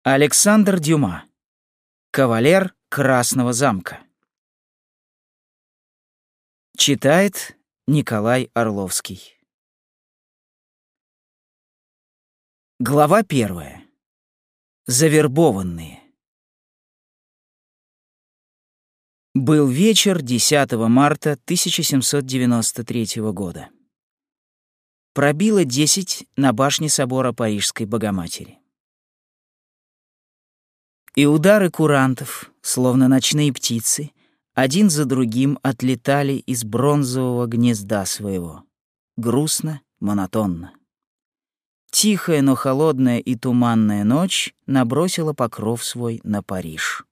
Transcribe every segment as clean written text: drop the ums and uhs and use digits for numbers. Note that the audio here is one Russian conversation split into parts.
Александр Дюма. Кавалер Красного замка. Читает Николай Орловский. Глава 1. Завербованные. Был вечер 10 марта 1793 года. Пробило 10 на башне собора Парижской Богоматери. И удары курантов, словно ночные птицы, один за другим отлетали из бронзового гнезда своего. Грустно, монотонно. Тихая, но холодная и туманная ночь набросила покров свой на Париж.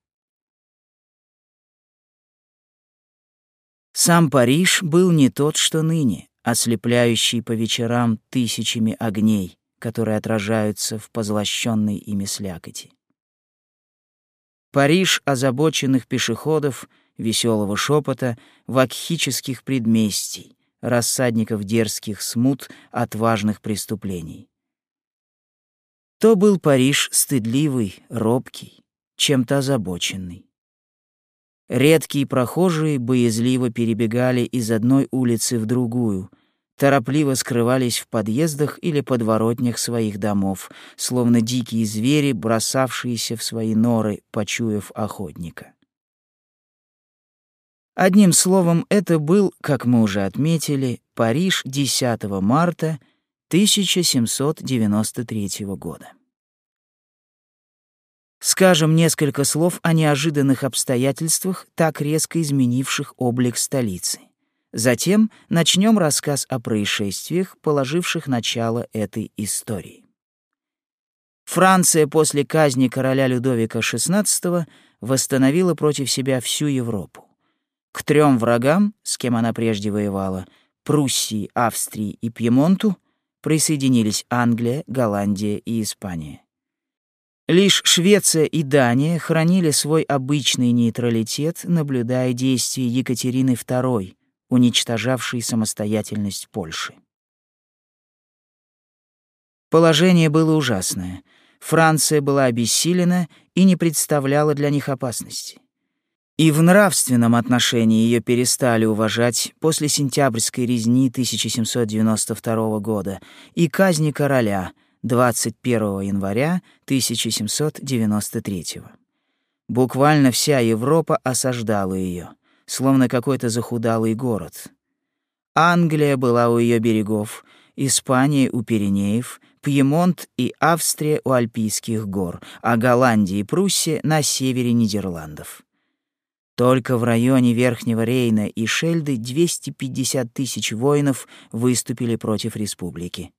Сам Париж был не тот, что ныне, ослепляющий по вечерам тысячами огней, которые отражаются в позлощенной ими слякоти. Париж озабоченных пешеходов, веселого шепота, вакхических предместий, рассадников дерзких смут, отважных преступлений. То был Париж стыдливый, робкий, чем-то озабоченный. Редкие прохожие боязливо перебегали из одной улицы в другую, торопливо скрывались в подъездах или подворотнях своих домов, словно дикие звери, бросавшиеся в свои норы, почуяв охотника. Одним словом, это был, как мы уже отметили, Париж 10 марта 1793 года. Скажем несколько слов о неожиданных обстоятельствах, так резко изменивших облик столицы. Затем начнем рассказ о происшествиях, положивших начало этой истории. Франция после казни короля Людовика XVI восстановила против себя всю Европу. К 3 врагам, с кем она прежде воевала, Пруссии, Австрии и Пьемонту, присоединились Англия, Голландия и Испания. Лишь Швеция и Дания хранили свой обычный нейтралитет, наблюдая действия Екатерины II, уничтожавшей самостоятельность Польши. Положение было ужасное. Франция была обессилена и не представляла для них опасности. И в нравственном отношении ее перестали уважать после сентябрьской резни 1792 года и казни короля 21 января 1793. Буквально вся Европа осаждала ее, словно какой-то захудалый город. Англия была у ее берегов, Испания у Пиренеев, Пьемонт и Австрия у Альпийских гор, а Голландия и Пруссия на севере Нидерландов. Только в районе Верхнего Рейна и Шельды 250 тысяч воинов выступили против республики.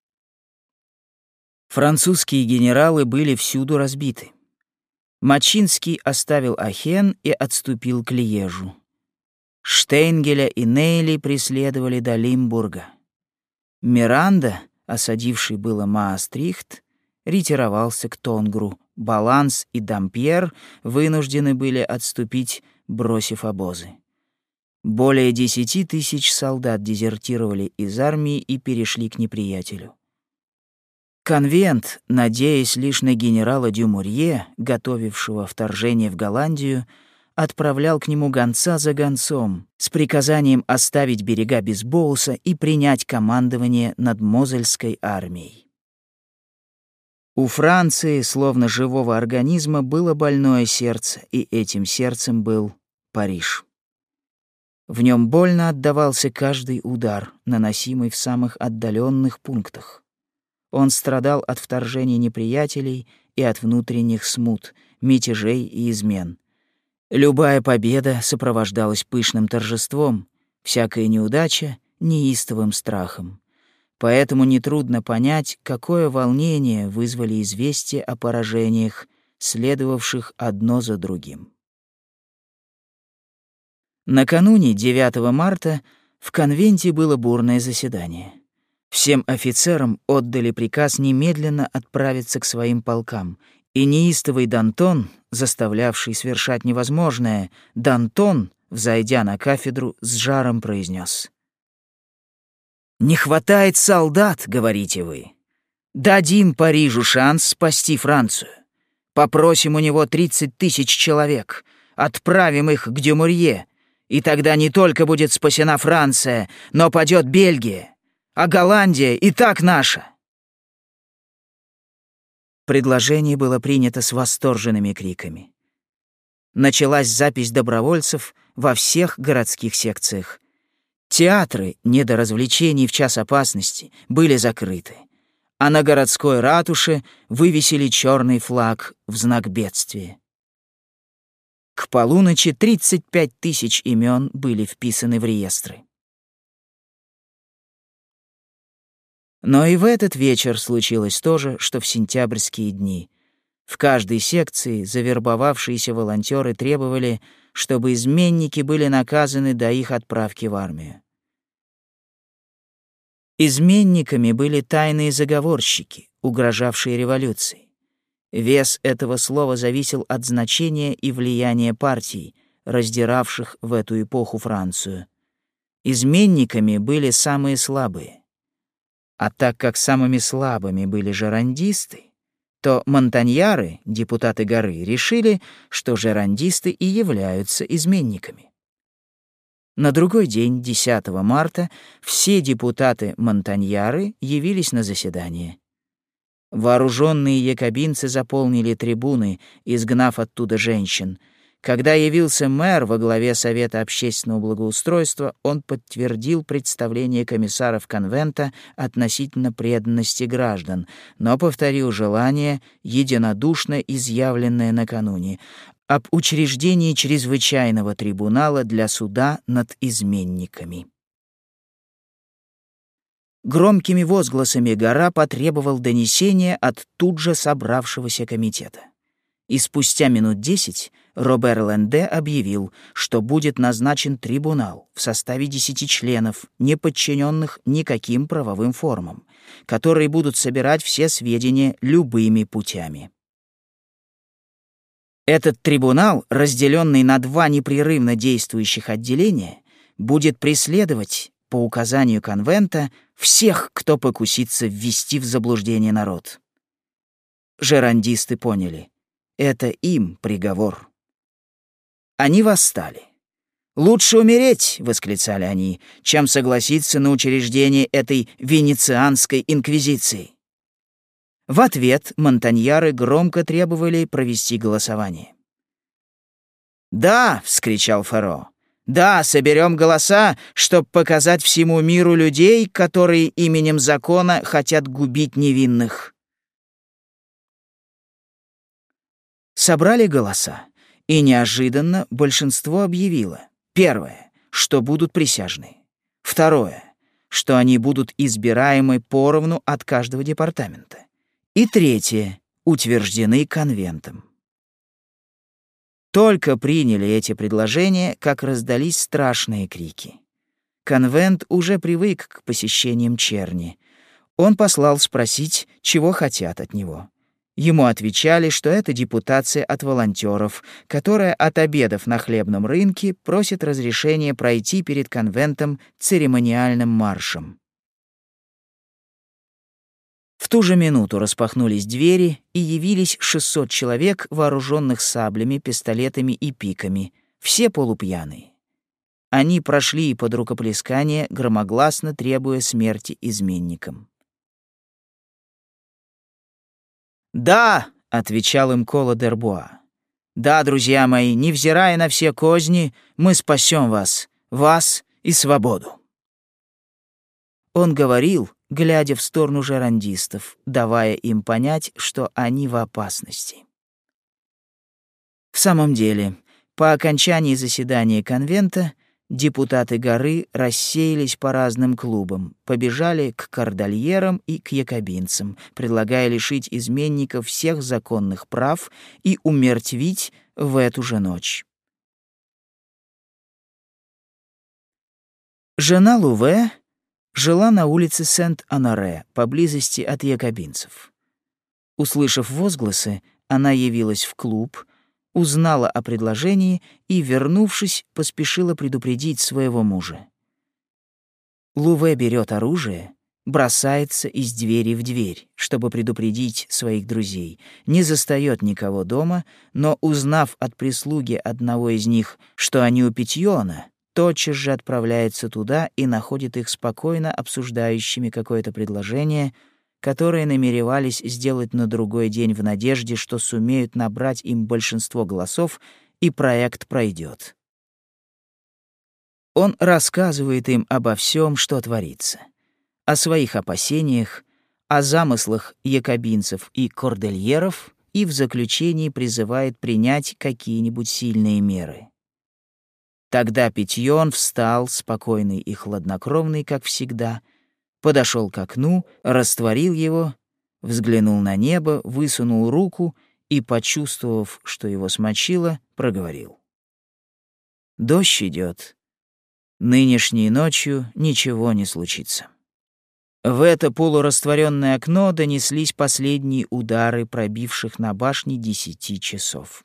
Французские генералы были всюду разбиты. Мачинский оставил Ахен и отступил к Льежу. Штейнгеля и Нейли преследовали до Лимбурга. Миранда, осадивший было Маастрихт, ретировался к Тонгру. Баланс и Дампьер вынуждены были отступить, бросив обозы. Более 10 тысяч солдат дезертировали из армии и перешли к неприятелю. Конвент, надеясь лишь на генерала Дюмурье, готовившего вторжение в Голландию, отправлял к нему гонца за гонцом с приказанием оставить берега без Боуса и принять командование над Мозельской армией. У Франции, словно живого организма, было больное сердце, и этим сердцем был Париж. В нем больно отдавался каждый удар, наносимый в самых отдаленных пунктах. Он страдал от вторжения неприятелей и от внутренних смут, мятежей и измен. Любая победа сопровождалась пышным торжеством, всякая неудача — неистовым страхом. Поэтому нетрудно понять, какое волнение вызвали известия о поражениях, следовавших одно за другим. Накануне 9 марта в конвенте было бурное заседание. Всем офицерам отдали приказ немедленно отправиться к своим полкам, и неистовый Дантон, заставлявший свершать невозможное, Дантон, взойдя на кафедру, с жаром произнес: «Не хватает солдат, говорите вы. Дадим Парижу шанс спасти Францию. Попросим у него 30 тысяч человек, отправим их к Дюмурье, и тогда не только будет спасена Франция, но падет Бельгия, а Голландия и так наша». Предложение было принято с восторженными криками. Началась запись добровольцев во всех городских секциях. Театры, не до развлечений в час опасности, были закрыты, а на городской ратуше вывесили черный флаг в знак бедствия. К полуночи 35 тысяч имен были вписаны в реестры. Но и в этот вечер случилось то же, что в сентябрьские дни. В каждой секции завербовавшиеся волонтеры требовали, чтобы изменники были наказаны до их отправки в армию. Изменниками были тайные заговорщики, угрожавшие революцией. Вес этого слова зависел от значения и влияния партий, раздиравших в эту эпоху Францию. Изменниками были самые слабые. А так как самыми слабыми были жерандисты, то монтаньяры, депутаты горы, решили, что жерандисты и являются изменниками. На другой день, 10 марта, все депутаты-монтаньяры явились на заседание. Вооруженные якобинцы заполнили трибуны, изгнав оттуда женщин. Когда явился мэр во главе Совета общественного благоустройства, он подтвердил представление комиссаров конвента относительно преданности граждан, но повторил желание, единодушно изъявленное накануне, об учреждении чрезвычайного трибунала для суда над изменниками. Громкими возгласами Гора потребовал донесения от тут же собравшегося комитета. И спустя минут 10 Робер Ленде объявил, что будет назначен трибунал в составе 10 членов, не подчиненных никаким правовым формам, которые будут собирать все сведения любыми путями. Этот трибунал, разделенный на 2 непрерывно действующих отделения, будет преследовать, по указанию конвента, всех, кто покусится ввести в заблуждение народ. Жерандисты поняли — это им приговор. Они восстали. «Лучше умереть», — восклицали они, — «чем согласиться на учреждение этой венецианской инквизиции». В ответ монтаньяры громко требовали провести голосование. «Да», — вскричал Ферро, — «да, соберем голоса, чтобы показать всему миру людей, которые именем закона хотят губить невинных». Собрали голоса, и неожиданно большинство объявило: первое, что будут присяжные; второе, что они будут избираемы поровну от каждого департамента; и третье, утверждены конвентом. Только приняли эти предложения, как раздались страшные крики. Конвент уже привык к посещениям черни. Он послал спросить, чего хотят от него. Ему отвечали, что это депутация от волонтеров, которая, отобедав на хлебном рынке, просит разрешения пройти перед конвентом церемониальным маршем. В ту же минуту распахнулись двери, и явились 600 человек, вооруженных саблями, пистолетами и пиками, все полупьяные. Они прошли под рукоплескание, громогласно требуя смерти изменникам. «Да», — отвечал им Кола Д'Ербуа, — «да, друзья мои, невзирая на все козни, мы спасем вас, вас и свободу». Он говорил, глядя в сторону жерандистов, давая им понять, что они в опасности. В самом деле, по окончании заседания конвента депутаты горы рассеялись по разным клубам, побежали к кордальерам и к якобинцам, предлагая лишить изменников всех законных прав и умертвить в эту же ночь. Жена Луве жила на улице Сент-Анаре, поблизости от якобинцев. Услышав возгласы, она явилась в клуб, узнала о предложении и, вернувшись, поспешила предупредить своего мужа. Луве берет оружие, бросается из двери в дверь, чтобы предупредить своих друзей. Не застаёт никого дома, но, узнав от прислуги одного из них, что они у Петьона, тотчас же отправляется туда и находит их спокойно обсуждающими какое-то предложение, которое намеревались сделать на другой день в надежде, что сумеют набрать им большинство голосов, и проект пройдет. Он рассказывает им обо всем, что творится, о своих опасениях, о замыслах якобинцев и кордельеров, и в заключении призывает принять какие-нибудь сильные меры. Тогда Петьон встал, спокойный и хладнокровный, как всегда, подошел к окну, растворил его, взглянул на небо, высунул руку и, почувствовав, что его смочило, проговорил: «Дождь идет. Нынешней ночью ничего не случится». В это полурастворенное окно донеслись последние удары пробивших на башне 10 часов.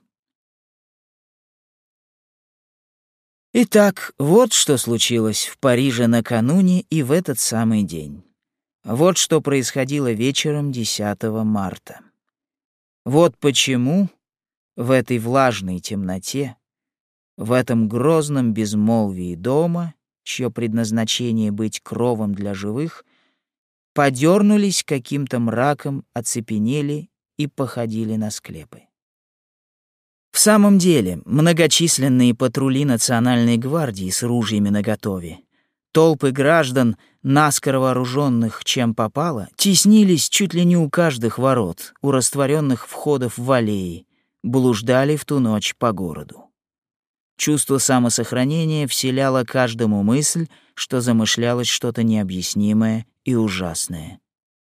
Итак, вот что случилось в Париже накануне и в этот самый день. Вот что происходило вечером 10 марта. Вот почему в этой влажной темноте, в этом грозном безмолвии дома, чье предназначение быть кровом для живых, подернулись каким-то мраком, оцепенели и походили на склепы. В самом деле, многочисленные патрули Национальной гвардии с ружьями наготове, толпы граждан, наскоро вооруженных чем попало, теснились чуть ли не у каждых ворот, у растворенных входов в аллеи, блуждали в ту ночь по городу. Чувство самосохранения вселяло каждому мысль, что замышлялось что-то необъяснимое и ужасное.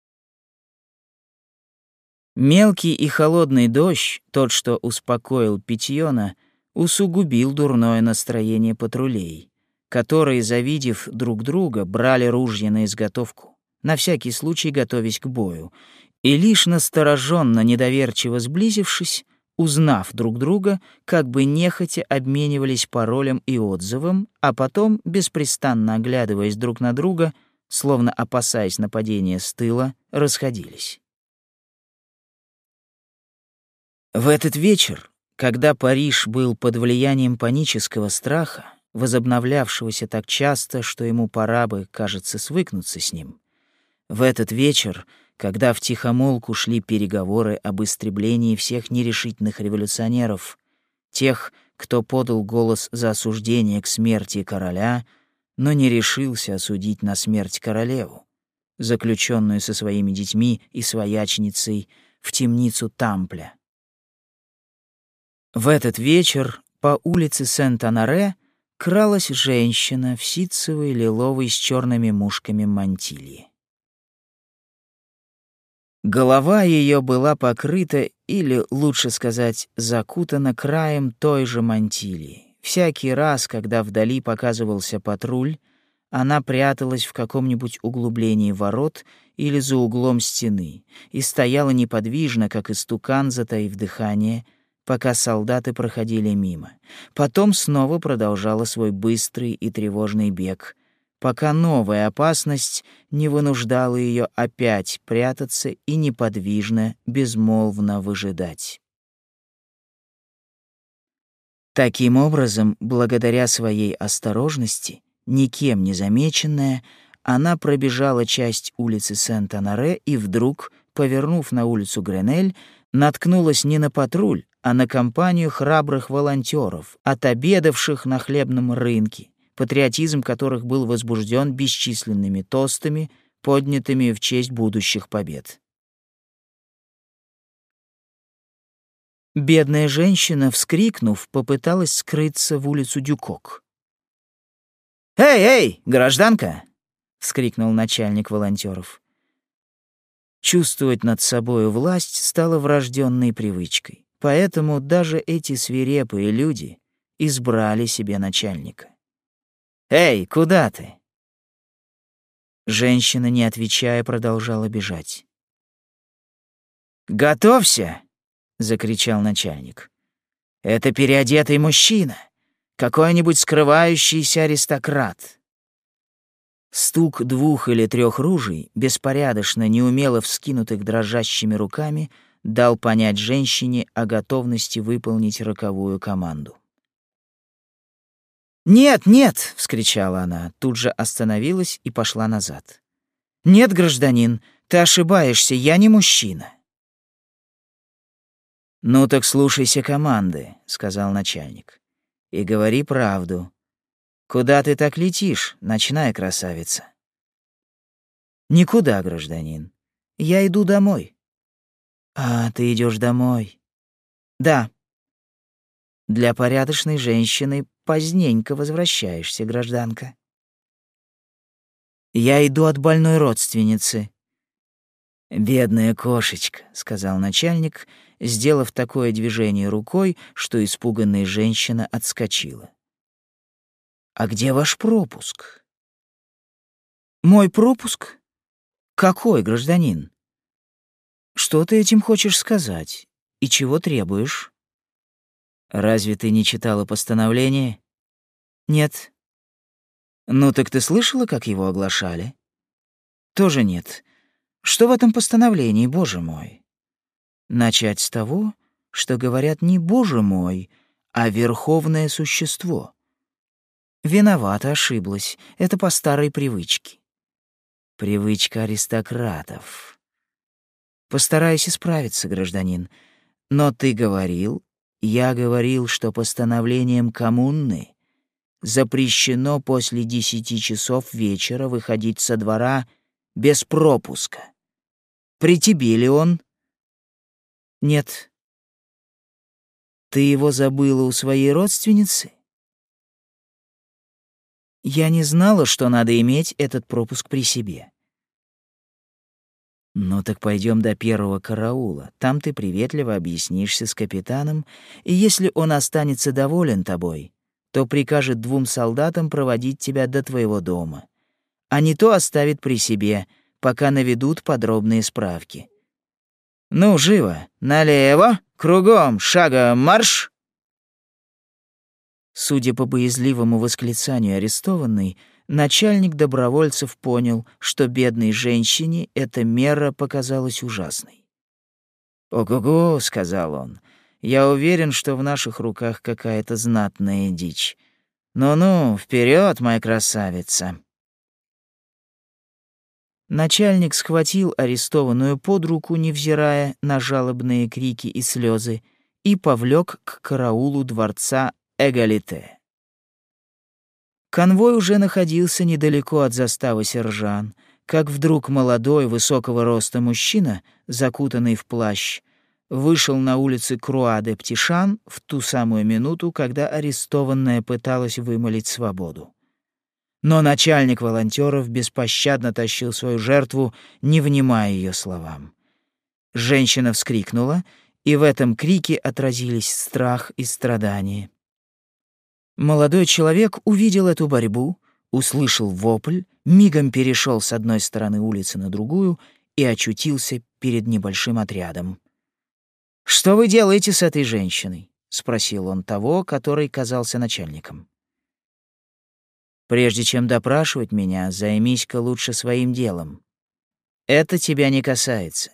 Мелкий и холодный дождь, тот, что успокоил Петьона, усугубил дурное настроение патрулей, которые, завидев друг друга, брали ружья на изготовку, на всякий случай готовясь к бою, и лишь настороженно, недоверчиво сблизившись, узнав друг друга, как бы нехотя обменивались паролем и отзывом, а потом, беспрестанно оглядываясь друг на друга, словно опасаясь нападения с тыла, расходились. В этот вечер, когда Париж был под влиянием панического страха, возобновлявшегося так часто, что ему пора бы, кажется, свыкнуться с ним, в этот вечер, когда втихомолку шли переговоры об истреблении всех нерешительных революционеров, тех, кто подал голос за осуждение к смерти короля, но не решился осудить на смерть королеву, заключенную со своими детьми и свояченицей в темницу Тампля. В этот вечер по улице Сент-Анаре кралась женщина в ситцевой лиловой с черными мушками мантилье. Голова ее была покрыта, или, лучше сказать, закутана краем той же мантильи. Всякий раз, когда вдали показывался патруль, она пряталась в каком-нибудь углублении ворот или за углом стены и стояла неподвижно, как истукан, затаив дыхание, пока солдаты проходили мимо. Потом снова продолжала свой быстрый и тревожный бег, пока новая опасность не вынуждала ее опять прятаться и неподвижно, безмолвно выжидать. Таким образом, благодаря своей осторожности, никем не замеченная, она пробежала часть улицы Сент-Анаре и вдруг, повернув на улицу Гренель, наткнулась не на патруль, а на компанию храбрых волонтеров, отобедавших на хлебном рынке, патриотизм которых был возбужден бесчисленными тостами, поднятыми в честь будущих побед. Бедная женщина, вскрикнув, попыталась скрыться в улицу Дюкок. «Эй, эй, гражданка!» — вскрикнул начальник волонтеров. Чувствовать над собою власть стало врожденной привычкой, поэтому даже эти свирепые люди избрали себе начальника. «Эй, куда ты?» Женщина, не отвечая, продолжала бежать. «Готовься!» — закричал начальник. «Это переодетый мужчина, какой-нибудь скрывающийся аристократ». Стук 2 или 3 ружей, беспорядочно, неумело вскинутых дрожащими руками, дал понять женщине о готовности выполнить роковую команду. «Нет, нет!» — вскричала она, тут же остановилась и пошла назад. «Нет, гражданин, ты ошибаешься, я не мужчина». «Ну так слушайся команды», — сказал начальник, — «и говори правду. Куда ты так летишь, ночная красавица?» «Никуда, гражданин. Я иду домой». «А, ты идешь домой?» «Да». «Для порядочной женщины поздненько возвращаешься, гражданка». «Я иду от больной родственницы». «Бедная кошечка», — сказал начальник, сделав такое движение рукой, что испуганная женщина отскочила. «А где ваш пропуск?» «Мой пропуск? Какой, гражданин? Что ты этим хочешь сказать? И чего требуешь?» «Разве ты не читала постановление?» «Нет». «Ну так ты слышала, как его оглашали?» «Тоже нет. Что в этом постановлении, Боже мой?» «Начать с того, что говорят не Боже мой, а Верховное Существо». «Виновата, ошиблась. Это по старой привычке». «Привычка аристократов». «Постараюсь исправиться, гражданин. Но ты говорил, я говорил, что постановлением коммуны запрещено после 10 часов вечера выходить со двора без пропуска. При тебе ли он?» «Нет». «Ты его забыла у своей родственницы?» «Я не знала, что надо иметь этот пропуск при себе». «Ну так пойдем до первого караула. Там ты приветливо объяснишься с капитаном, и если он останется доволен тобой, то прикажет 2 солдатам проводить тебя до твоего дома, а не то оставит при себе, пока наведут подробные справки. Ну, живо, налево, кругом, шагом марш!» Судя по боязливому восклицанию арестованной, начальник добровольцев понял, что бедной женщине эта мера показалась ужасной. «Ого-го», — сказал он, — «я уверен, что в наших руках какая-то знатная дичь. Ну-ну, вперед, моя красавица!» Начальник схватил арестованную под руку, невзирая на жалобные крики и слезы, и повлек к караулу дворца Эгалите. Конвой уже находился недалеко от заставы Сержан, как вдруг молодой, высокого роста мужчина, закутанный в плащ, вышел на улицы Круа-де-Птишан в ту самую минуту, когда арестованная пыталась вымолить свободу. Но начальник волонтеров беспощадно тащил свою жертву, не внимая ее словам. Женщина вскрикнула, и в этом крике отразились страх и страдание. Молодой человек увидел эту борьбу, услышал вопль, мигом перешел с одной стороны улицы на другую и очутился перед небольшим отрядом. «Что вы делаете с этой женщиной?» — спросил он того, который казался начальником. «Прежде чем допрашивать меня, займись-ка лучше своим делом. Это тебя не касается».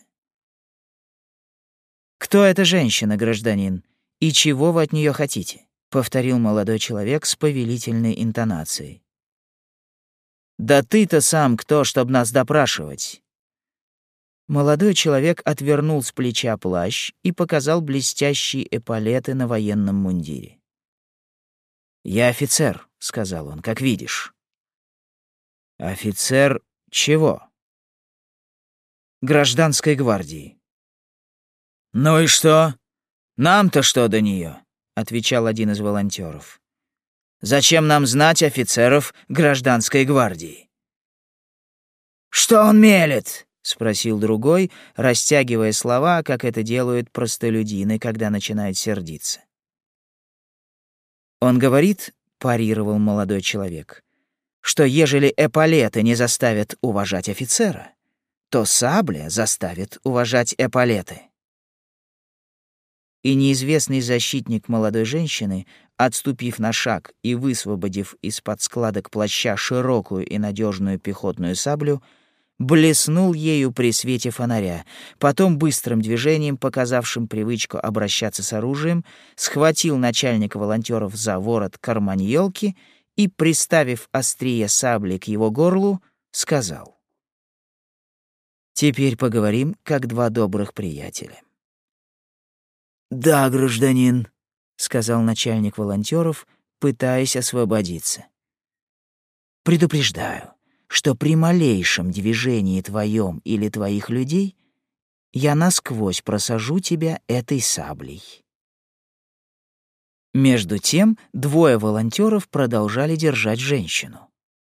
«Кто эта женщина, гражданин, и чего вы от нее хотите?» — повторил молодой человек с повелительной интонацией. «Да ты-то сам кто, чтоб нас допрашивать?» Молодой человек отвернул с плеча плащ и показал блестящие эполеты на военном мундире. «Я офицер», — сказал он, — «как видишь». «Офицер чего?» «Гражданской гвардии». «Ну и что? Нам-то что до нее?» — отвечал один из волонтеров. «Зачем нам знать офицеров гражданской гвардии?» «Что он мелет?» — спросил другой, растягивая слова, как это делают простолюдины, когда начинают сердиться. «Он говорит, — парировал молодой человек, — что ежели эполеты не заставят уважать офицера, то сабля заставит уважать эполеты». И неизвестный защитник молодой женщины, отступив на шаг и высвободив из-под складок плаща широкую и надежную пехотную саблю, блеснул ею при свете фонаря, потом быстрым движением, показавшим привычку обращаться с оружием, схватил начальника волонтеров за ворот карманьолки и, приставив острие сабли к его горлу, сказал: «Теперь поговорим, как два добрых приятеля». «Да, гражданин», — сказал начальник волонтеров, пытаясь освободиться. «Предупреждаю, что при малейшем движении твоем или твоих людей я насквозь просажу тебя этой саблей». Между тем двое волонтеров продолжали держать женщину.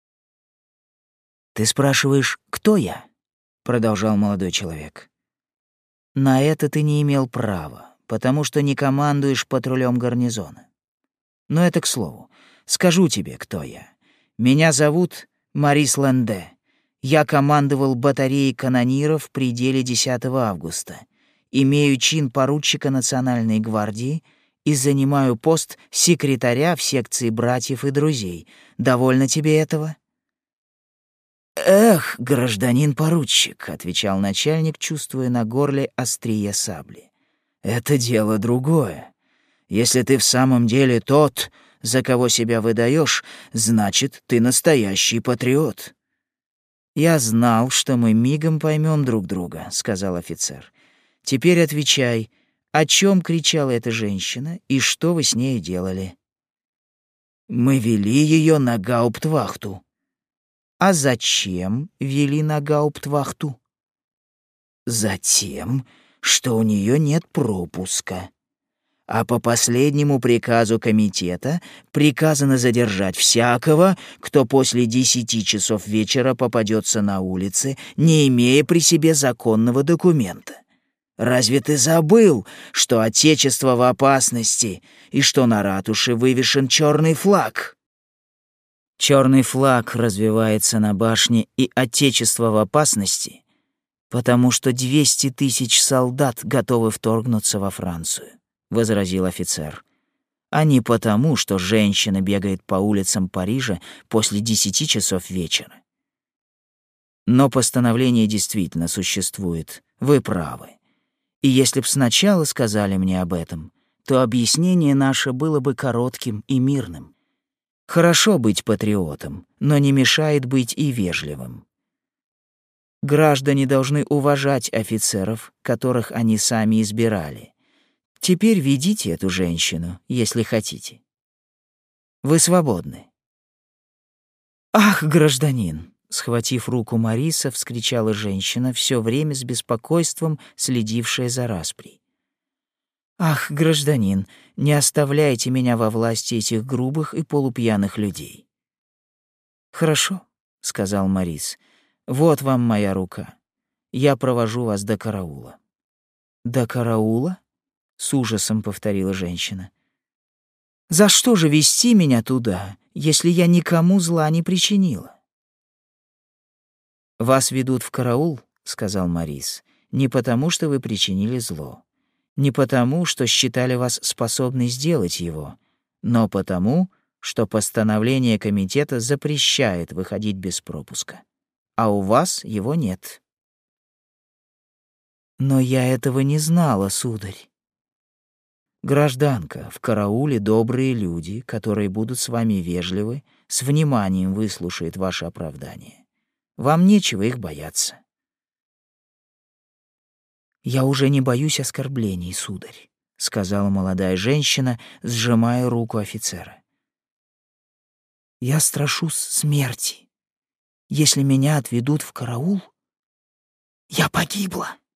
«Ты спрашиваешь, кто я?» — продолжал молодой человек. «На это ты не имел права, потому что не командуешь патрулем гарнизона. Но это к слову. Скажу тебе, кто я. Меня зовут Марис Ланде. Я командовал батареей канониров в пределе 10 августа. Имею чин поручика Национальной гвардии и занимаю пост секретаря в секции братьев и друзей. Довольно тебе этого?» «Эх, гражданин поручик», — отвечал начальник, чувствуя на горле острие сабли. «Это дело другое. Если ты в самом деле тот, за кого себя выдаешь, значит, ты настоящий патриот». «Я знал, что мы мигом поймем друг друга», — сказал офицер. «Теперь отвечай, о чем кричала эта женщина и что вы с ней делали?» «Мы вели ее на гауптвахту». «А зачем вели на гауптвахту?» «Затем, что у нее нет пропуска. А по последнему приказу комитета приказано задержать всякого, кто после 10 часов вечера попадется на улице, не имея при себе законного документа. Разве ты забыл, что Отечество в опасности и что на ратуше вывешен черный флаг?» «Черный флаг развивается на башне, и Отечество в опасности, потому что 200 тысяч солдат готовы вторгнуться во Францию», — возразил офицер. «А не потому, что женщина бегает по улицам Парижа после 10 часов вечера. Но постановление действительно существует, вы правы. И если б сначала сказали мне об этом, то объяснение наше было бы коротким и мирным. Хорошо быть патриотом, но не мешает быть и вежливым. Граждане должны уважать офицеров, которых они сами избирали. Теперь ведите эту женщину, если хотите. Вы свободны». «Ах, гражданин!» — схватив руку Мариса, вскричала женщина, все время с беспокойством следившая за распрей. «Ах, гражданин, не оставляйте меня во власти этих грубых и полупьяных людей». «Хорошо», — сказал Марис. «Вот вам моя рука. Я провожу вас до караула». «До караула?» — с ужасом повторила женщина. «За что же вести меня туда, если я никому зла не причинила?» «Вас ведут в караул», — сказал Марис, «не потому, что вы причинили зло, не потому, что считали вас способной сделать его, но потому, что постановление комитета запрещает выходить без пропуска, а у вас его нет». «Но я этого не знала, сударь». «Гражданка, в карауле добрые люди, которые будут с вами вежливы, с вниманием выслушают ваше оправдание. Вам нечего их бояться». «Я уже не боюсь оскорблений, сударь», — сказала молодая женщина, сжимая руку офицера. «Я страшусь смерти. Если меня отведут в караул, я погибла».